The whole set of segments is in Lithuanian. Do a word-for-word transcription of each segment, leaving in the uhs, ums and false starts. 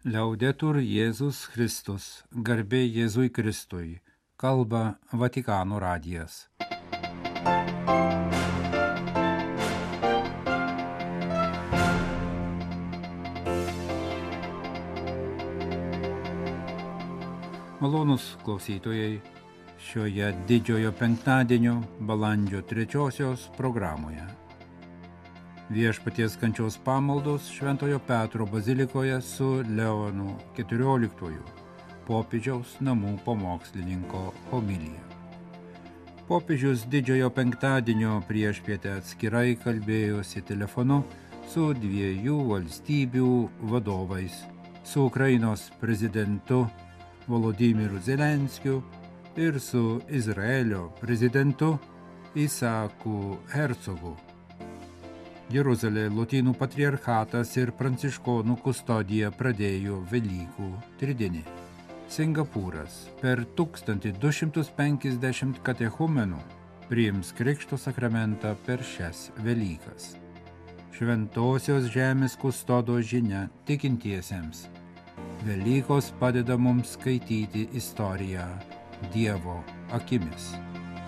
Liaudetur Jėzus Kristus, garbė Jėzui Kristui, kalba Vatikano radijas. Malonūs klausytojai, šioje didžiojo penktadienio balandžio trečiosios programoje. Viešpaties kančios pamaldos Šventojo Petro bazilikoje su Leonu keturioliktuoju, popiežiaus namų pamokslininko homilija. Popiežius didžiojo penktadienio priešpietę atskirai kalbėjosi telefonu su dviejų valstybių vadovais, su Ukrainos prezidentu Volodymyru Zelenskiu ir su Izraelio prezidentu Isaku Hercogu. Jeruzalė Lotynų patriarchatas ir pranciškonų kustodija pradėjo Velykų tridienį. Singapūras per tūkstantis du šimtus penkiasdešimt katechumenų priims Krikšto sakramentą per šias Velykas. Šventosios žemės kustodo žinia tikintiesiems. Velykos padeda mums skaityti istoriją Dievo akimis.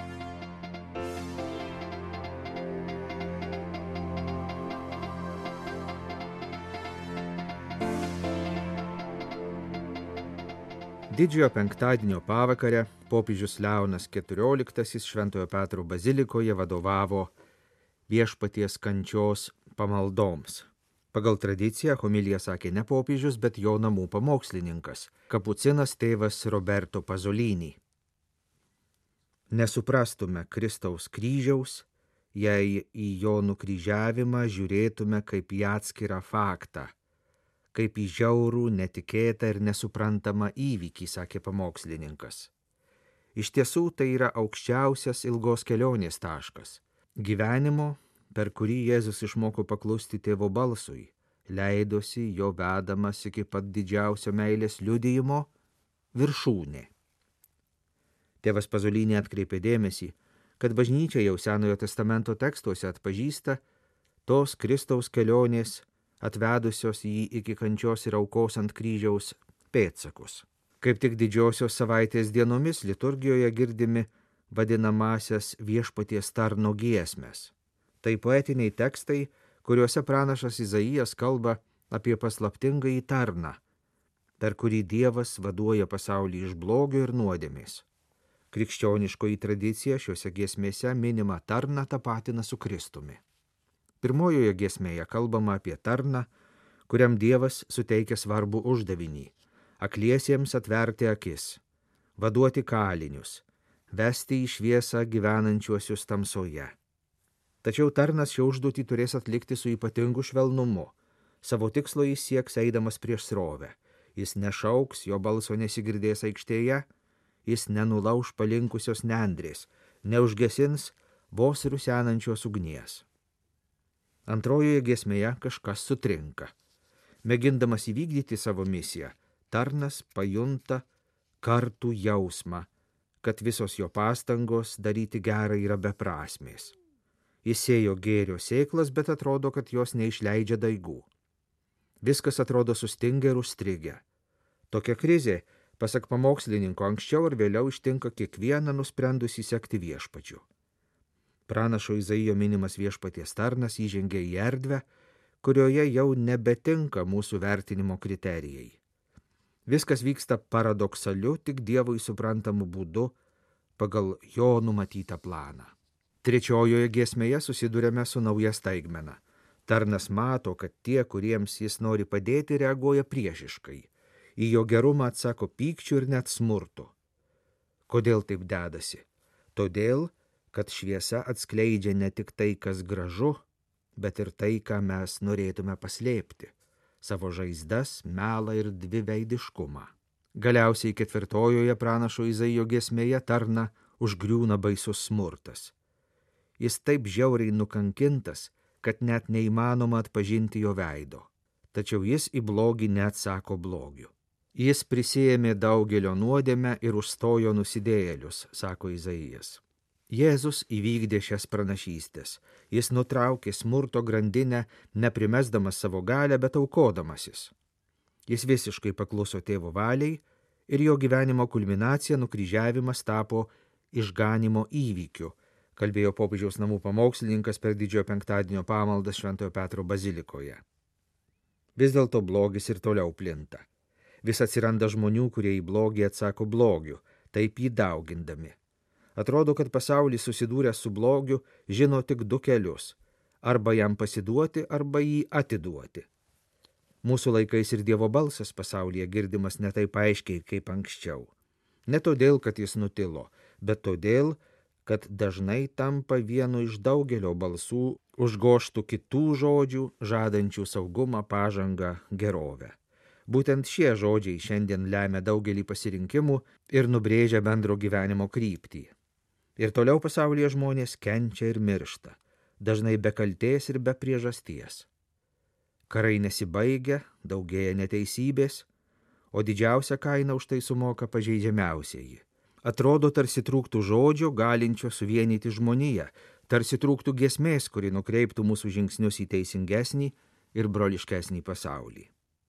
Didžiojo penktadienio pavakarę popiežius Leonas keturioliktasis Šventojo Petro bazilikoje vadovavo Viešpaties kančios pamaldoms. Pagal tradiciją homiliją sakė ne popiežius, bet jo namų pamokslininkas, kapucinas tėvas Roberto Pasolini. Nesuprastume Kristaus kryžiaus, jei į jo nukryžiavimą žiūrėtume kaip į atskirą faktą, kaip į žiaurų, netikėtą ir nesuprantamą įvykį, sakė pamokslininkas. Iš tiesų tai yra aukščiausias ilgos kelionės taškas. Gyvenimo, per kurį Jėzus išmoko paklusti tėvo balsui, leidosi jo vedamas iki pat didžiausio meilės liudijimo viršūnė. Tėvas Pasolini atkreipė dėmesį, kad bažnyčia jau Senojo testamento tekstuose atpažįsta tos Kristaus kelionės atvedusios jį iki kančios ir aukos ant kryžiaus pėdsakus. Kaip tik didžiosios savaitės dienomis liturgijoje girdimi vadinamasias viešpaties tarno giesmes. Tai poetiniai tekstai, kuriuose pranašas Izaijas kalba apie paslaptingąjį tarną, per kurį Dievas vaduoja pasaulį iš blogio ir nuodėmės. Krikščioniškoji tradicija šiuose giesmėse minima tarną tapatina su Kristumi. Pirmojoje giesmėje kalbama apie tarną, kuriam Dievas suteikia svarbų uždavinį – akliesiems atverti akis, vaduoti kalinius, vesti į šviesą gyvenančiuosius tamsoje. Tačiau tarnas šią užduotį turės atlikti su ypatingu švelnumu. Savo tikslo jis sieks eidamas prieš srovę. Jis nešauks, jo balso nesigirdės aikštėje, jis nenulauš palinkusios nendrės, neužgesins vos rusenančios ugnies. Antrojoje giesmėje kažkas sutrinka. Mėgindamas įvykdyti savo misiją, tarnas pajunta kartų jausmą, kad visos jo pastangos daryti gerą yra beprasmės. Jis sėjo gėrio sėklas, bet atrodo, kad jos neišleidžia daigų. Viskas atrodo sustingę ir užstrigę. Tokia krizė, pasak pamokslininko, anksčiau ar vėliau ištinka kiekvieną nusprendusį sekti viešpačiu. Pranašo Izaijo minimas viešpaties tarnas įžengė į erdvę, kurioje jau nebetinka mūsų vertinimo kriterijai. Viskas vyksta paradoksaliu, tik Dievui suprantamu būdu pagal jo numatytą planą. Trečiojoje giesmėje susidurėme su nauja staigmena. Tarnas mato, kad tie, kuriems jis nori padėti, reaguoja priešiškai. Į jo gerumą atsako pykčiu ir net smurtu. Kodėl taip dedasi? Todėl, kad šviesa atskleidžia ne tik tai, kas gražu, bet ir tai, ką mes norėtume paslėpti – savo žaizdas, melą ir dviveidiškumą. Galiausiai ketvirtojoje pranašo Izaijo giesmėje tarną užgriūna baisus smurtas. Jis taip žiauriai nukankintas, kad net neįmanoma atpažinti jo veido. Tačiau jis į blogį neatsako blogiu. Jis prisiėmė daugelio nuodėmę ir užstojo nusidėjėlius, sako Izaijas. Jėzus įvykdė šias pranašystės. Jis nutraukė smurto grandinę, neprimesdamas savo galią, bet aukodamasis. Jis visiškai pakluso tėvo valiai ir jo gyvenimo kulminacija nukryžiavimas tapo išganimo įvykiu, kalbėjo popiežiaus namų pamokslininkas per didžiojo penktadienio pamaldas Šventojo Petro bazilikoje. Vis dėlto blogis ir toliau plinta. Vis atsiranda žmonių, kurie į blogį atsako blogiu, taip jį daugindami. Atrodo, kad pasaulis susidūręs su blogiu žino tik du kelius – arba jam pasiduoti, arba jį atiduoti. Mūsų laikais ir Dievo balsas pasaulyje girdimas ne taip aiškiai kaip anksčiau. Ne todėl, kad jis nutilo, bet todėl, kad dažnai tampa vienu iš daugelio balsų užgožtų kitų žodžių, žadančių saugumą, pažangą, gerovę. Būtent šie žodžiai šiandien lemia daugelį pasirinkimų ir nubrėžia bendro gyvenimo kryptį. Ir toliau pasaulyje žmonės kenčia ir miršta, dažnai be kaltės ir be priežasties. Karai nesibaigia, daugėja neteisybės, o didžiausią kainą už tai sumoka pažeidžiamiausieji. Atrodo, tarsi trūktų žodžio, galinčio suvienyti žmoniją, tarsi trūktų giesmės, kuri nukreiptų mūsų žingsnius į teisingesnį ir broliškesnį pasaulį.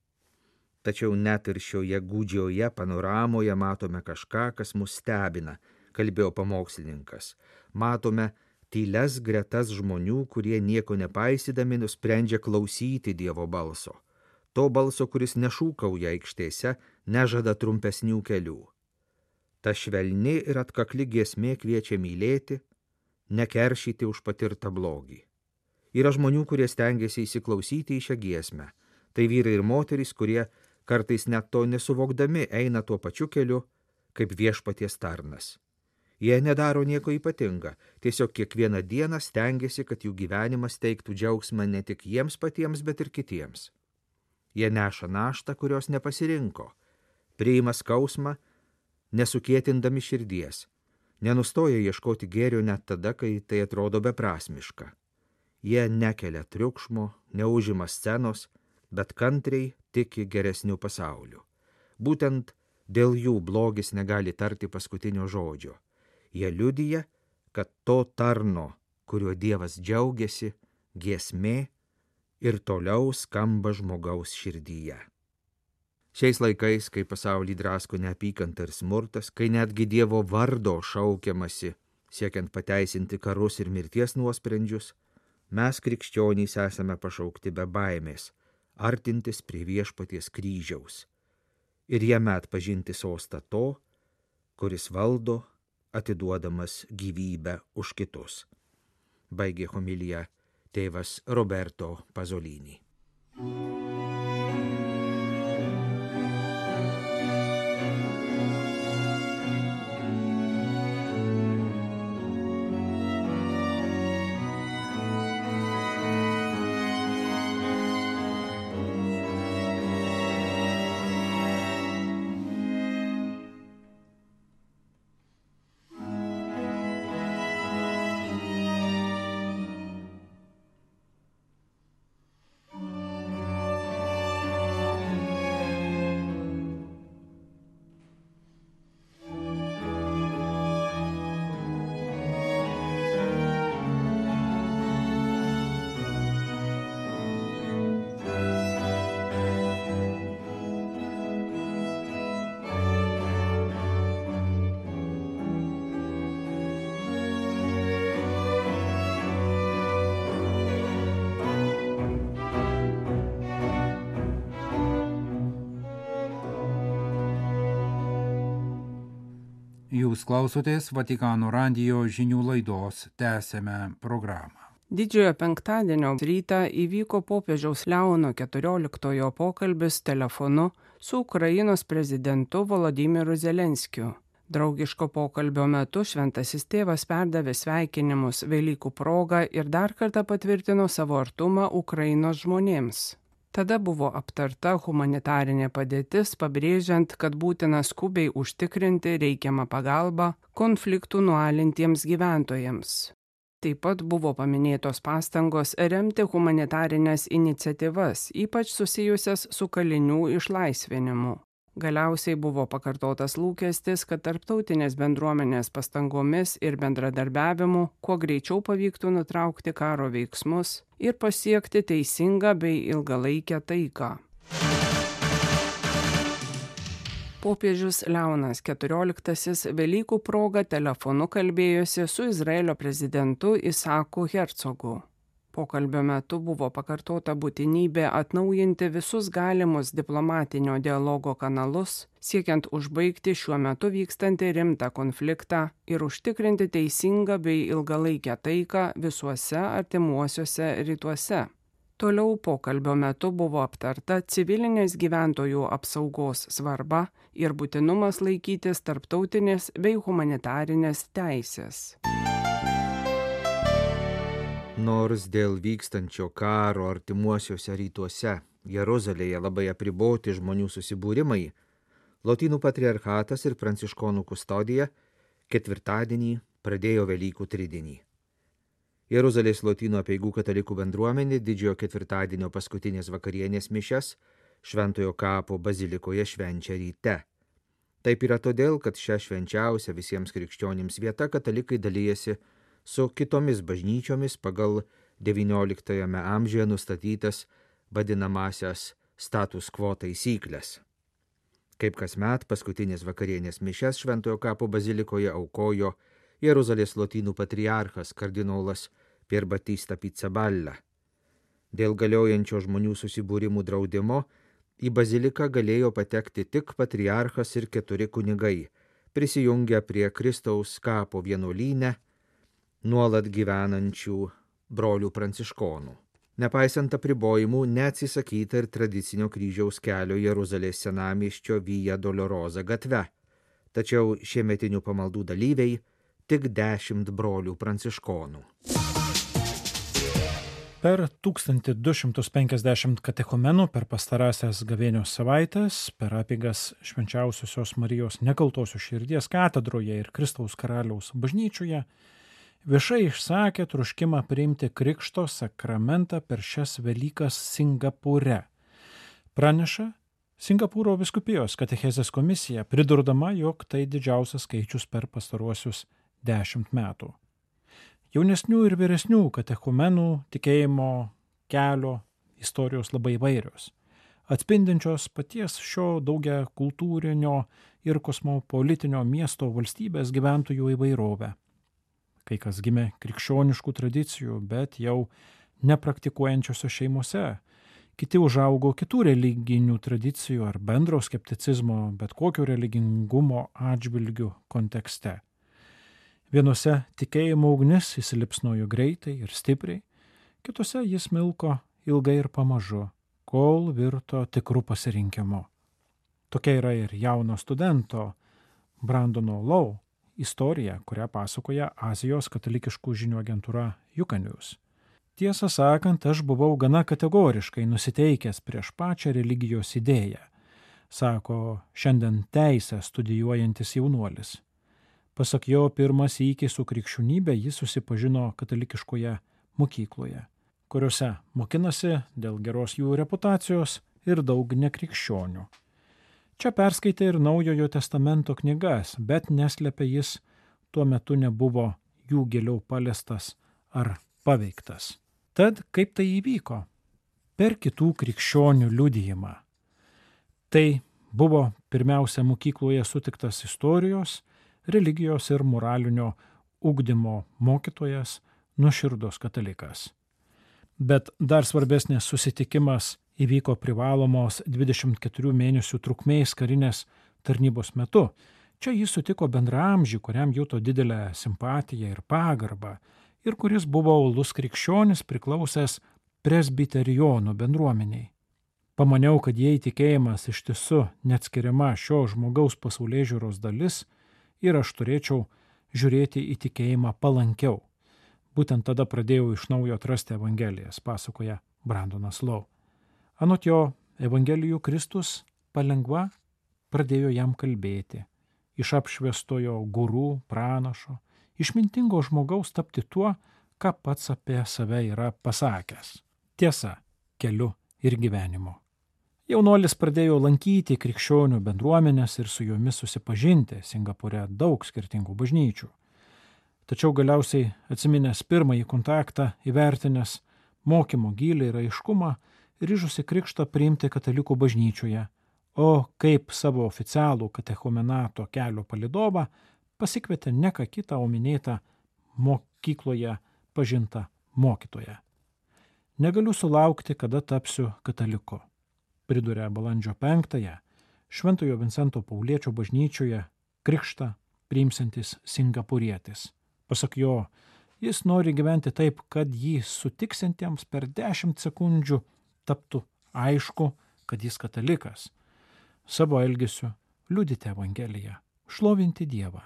Tačiau net ir šioje gūdžioje panoramoje matome kažką, kas mus stebina, kalbėjo pamokslininkas. Matome tylias gretas žmonių, kurie nieko nepaisydami nusprendžia klausyti Dievo balso. To balso, kuris nešūkauja aikštėse, nežada trumpesnių kelių. Ta švelni ir atkakli giesmė kviečia mylėti, nekeršyti už patirtą blogį. Yra žmonių, kurie stengiasi įsiklausyti į šią giesmę. Tai vyrai ir moterys, kurie kartais net to nesuvokdami eina tuo pačiu keliu, kaip viešpaties tarnas. Jie nedaro nieko ypatinga, tiesiog kiekvieną dieną stengiasi, kad jų gyvenimas teiktų džiaugsmą ne tik jiems patiems, bet ir kitiems. Jie neša naštą, kurios nepasirinko, priima skausmą, nesukietindami širdies, nenustoja ieškoti gėrio net tada, kai tai atrodo beprasmiška. Jie nekelia triukšmo, neužima scenos, bet kantriai tiki geresniu pasauliu. Būtent dėl jų blogis negali tarti paskutinio žodžio. Jie liudija, kad to tarno, kuriuo Dievas džiaugiasi, giesmė ir toliau skamba žmogaus širdyje. Šiais laikais, kai pasaulį drasko neapykanta ir smurtas, kai netgi Dievo vardo šaukiamasi, siekiant pateisinti karus ir mirties nuosprendžius, mes krikščionys esame pašaukti be baimės, artintis prie viešpaties kryžiaus ir jame atpažinti sostą to, kuris valdo, atiduodamas gyvybę už kitus. Baigė homiliją tėvas Roberto Pasolini. Jūs klausotės Vatikano radijo žinių laidos, tęsiame programą. Didžiojo penktadienio rytą įvyko popiežiaus Leono keturioliktojo pokalbis telefonu su Ukrainos prezidentu Volodymyru Zelenskiu. Draugiško pokalbio metu šventasis tėvas perdavė sveikinimus Velykų proga ir dar kartą patvirtino savo artumą Ukrainos žmonėms. Tada buvo aptarta humanitarinė padėtis, pabrėžiant, kad būtina skubiai užtikrinti reikiamą pagalbą konfliktų nualintiems gyventojams. Taip pat buvo paminėtos pastangos remti humanitarinės iniciatyvas, ypač susijusias su kalinių išlaisvinimu. Galiausiai buvo pakartotas lūkestis, kad tarptautinės bendruomenės pastangomis ir bendradarbiavimu kuo greičiau pavyktų nutraukti karo veiksmus ir pasiekti teisingą bei ilgalaikę taiką. Popiežius Leonas keturioliktasis Velykų proga telefonu kalbėjosi su Izraelio prezidentu Isaku Hercogu. Pokalbio metu buvo pakartota būtinybė atnaujinti visus galimus diplomatinio dialogo kanalus, siekiant užbaigti šiuo metu vykstantį rimtą konfliktą ir užtikrinti teisingą bei ilgalaikę taiką visuose artimuosiuose rytuose. Toliau pokalbio metu buvo aptarta civilinės gyventojų apsaugos svarba ir būtinumas laikytis tarptautinės bei humanitarinės teisės. Nors dėl vykstančio karo artimuosiuose rytuose Jeruzalėje labai apriboti žmonių susibūrimai, Lotynų patriarchatas ir Pranciškonų kustodija ketvirtadienį pradėjo Velykų tridienį. Jeruzalės Lotynų apeigų katalikų bendruomenė didžiojo ketvirtadienio paskutinės vakarienės mišias Šventojo kapo bazilikoje švenčia ryte. Taip yra todėl, kad šią švenčiausią visiems krikščionims vietą katalikai dalyjasi su kitomis bažnyčiomis pagal devynioliktajame amžiuje nustatytas vadinamasias status quo taisyklės. Kaip kasmet paskutinės vakarienės mišias Šventojo kapo bazilikoje aukojo Jeruzalės Lotynų patriarchas kardinolas Pier Battista Pizzaballa. Dėl galiojančio žmonių susibūrimų draudimo į baziliką galėjo patekti tik patriarchas ir keturi kunigai, prisijungę prie Kristaus kapo vienuolyne nuolat gyvenančių brolių pranciškonų. Nepaisant apribojimų, neatsisakyta ir tradicinio kryžiaus kelio Jeruzalės senamiesčio Via Dolorosa gatve. Tačiau šiemetinių pamaldų dalyviai tik dešimt brolių pranciškonų. Per tūkstantį du šimtus penkiasdešimt katechumenų per pastarąsias gavėnios savaitės, per apeigas Švenčiausiosios Marijos Nekaltosios Širdies katedroje ir Kristaus Karaliaus bažnyčioje, viešai išsakė troškimą priimti krikšto sakramentą per šias Velykas Singapūre. Praneša Singapūro vyskupijos katechezės komisija, pridurdama, jog tai didžiausias skaičius per pastaruosius dešimt metų. Jaunesnių ir vyresnių katechumenų tikėjimo kelio istorijos labai įvairios, atspindinčios paties šio daugia kultūrinio ir kosmopolitinio miesto valstybės gyventojų įvairovę. Kai kas gimė krikščioniškų tradicijų, bet jau nepraktikuojančiose šeimose, kiti užaugo kitų religinių tradicijų ar bendro skepticizmo, bet kokio religingumo atžvilgių kontekste. Vienose tikėjimo ugnis įsilipsnojo greitai ir stipriai, kitose jis milko ilgai ir pamažu, kol virto tikrų pasirinkimu. Tokia yra ir jauno studento Brandono Lau istorija, kurią pasakoja Azijos katalikiškų žinių agentūra Jukanius. Tiesą sakant, aš buvau gana kategoriškai nusiteikęs prieš pačią religijos idėją, sako šiandien teisę studijuojantis jaunuolis. Pasak jo, pirmas sykį su krikščionybė jis susipažino katalikiškoje mokykloje, kuriuose mokinasi dėl geros jų reputacijos ir daug nekrikščionių. Čia perskaitė ir Naujojo testamento knygas, bet neslėpė jis, tuo metu nebuvo jų giliau paliestas ar paveiktas. Tad kaip tai įvyko? Per kitų krikščionių liudijimą. Tai buvo pirmiausia mokykloje sutiktas istorijos, religijos ir moralinio ugdymo mokytojas, nuoširdus katalikas. Bet dar svarbesnis susitikimas įvyko privalomos dvidešimt keturių mėnesių trukmės karinės tarnybos metu. Čia jis sutiko bendraamžį, kuriam juto didelę simpatiją ir pagarbą, ir kuris buvo uolus krikščionis priklausęs presbiterijonų bendruomeniai. Pamaniau, kad jei tikėjimas iš tiesų neatskiriama šio žmogaus pasaulėžiūros dalis, ir aš turėčiau žiūrėti į tikėjimą palankiau. Būtent tada pradėjau iš naujo atrasti Evangelijas, pasakoja Brandonas Lau. Anot jo, Evangelijų Kristus palengva pradėjo jam kalbėti, iš apšviestojo gurų, pranašo, išmintingo žmogaus tapti tuo, ką pats apie save yra pasakęs. Tiesa, keliu ir gyvenimu. Jaunuolis pradėjo lankyti krikščionių bendruomenės ir su jomis susipažinti, Singapūre daug skirtingų bažnyčių. Tačiau galiausiai atsiminęs pirmąjį kontaktą, įvertinęs mokymo gylį ir aiškumą, ryžosi krikštą priimti katalikų bažnyčioje, o kaip savo oficialų katechumenato kelio palydovą pasikvietė ne ką kitą, o minėtą mokykloje pažintą mokytoją. Negaliu sulaukti, kada tapsiu kataliku, priduria balandžio penktąją Šventojo Vincento Pauliečio bažnyčioje krikštą priimsantis singapūrietis. Pasak jo, jis nori gyventi taip, kad jį sutiksintiems per dešimt sekundžių taptų aišku, kad jis katalikas. Savo elgesiu liudyti Evangeliją, šlovinti Dievą.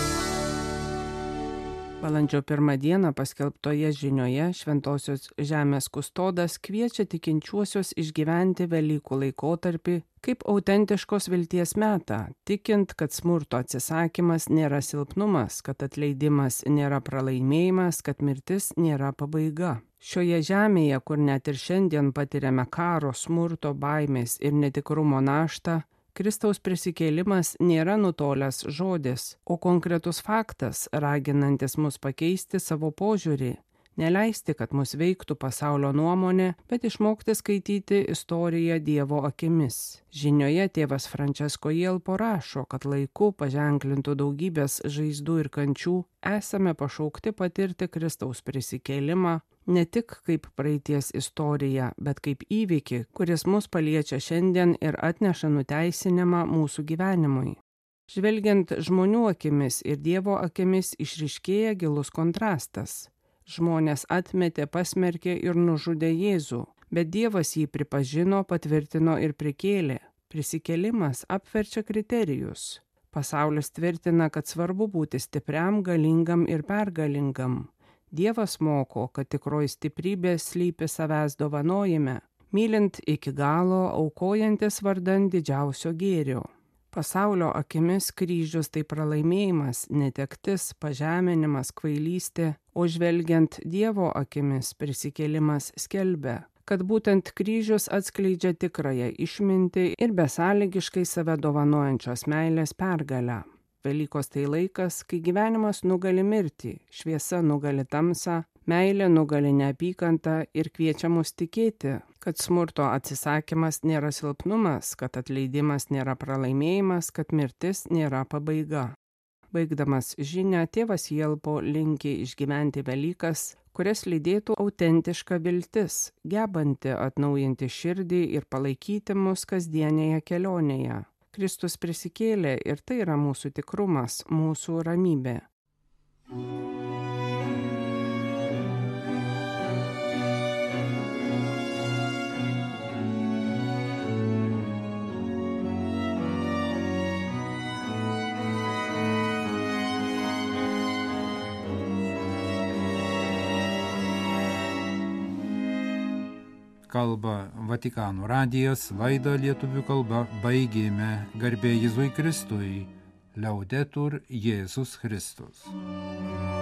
Balandžio pirmą dieną paskelbtoje žinioje Šventosios žemės kustodas kviečia tikinčiuosius išgyventi Velykų laikotarpį kaip autentiškos vilties metą, tikint, kad smurto atsisakymas nėra silpnumas, kad atleidimas nėra pralaimėjimas, kad mirtis nėra pabaiga. Šioje žemėje, kur net ir šiandien patiriame karo, smurto, baimės ir netikrumo naštą, Kristaus prisikėlimas nėra nutolęs žodis, o konkretus faktas, raginantis mus pakeisti savo požiūrį, neleisti, kad mus veiktų pasaulio nuomonė, bet išmokti skaityti istoriją Dievo akimis. Žinioje tėvas Francesco Jelpo rašo, kad laiku paženklintų daugybės žaizdų ir kančių esame pašaukti patirti Kristaus prisikėlimą, ne tik kaip praeities istoriją, bet kaip įvykį, kuris mus paliečia šiandien ir atneša nuteisinimą mūsų gyvenimui. Žvelgiant žmonių akimis ir Dievo akimis išryškėja gilus kontrastas. Žmonės atmetė, pasmerkė ir nužudė Jėzų, bet Dievas jį pripažino, patvirtino ir prikėlė. Prisikėlimas apverčia kriterijus. Pasaulis tvirtina, kad svarbu būti stipriam, galingam ir pergalingam. Dievas moko, kad tikroji stiprybė slypi savęs dovanojime, mylint iki galo, aukojantis vardan didžiausio gėrio. Pasaulio akimis kryžius tai pralaimėjimas, netektis, pažeminimas, kvailystė, o žvelgiant Dievo akimis prisikėlimas skelbia, kad būtent kryžius atskleidžia tikrąją išmintį ir besąlygiškai save dovanojančios meilės pergalę. Velykos tai laikas, kai gyvenimas nugali mirtį, šviesa nugali tamsą, meilė nugali neapykantą ir kviečia mus tikėti, kad smurto atsisakymas nėra silpnumas, kad atleidimas nėra pralaimėjimas, kad mirtis nėra pabaiga. Baigdamas žinią, tėvas Jelpo linki išgyventi Velykas, kurias lydėtų autentiška viltis, gebanti atnaujinti širdį ir palaikyti mus kasdienėje kelionėje. Kristus prisikėlė ir tai yra mūsų tikrumas, mūsų ramybė. Kalba Vatikano radijas, laidą lietuvių kalba baigėme. Garbė Jėzui Kristui, Liaudetur Jėzus Kristus.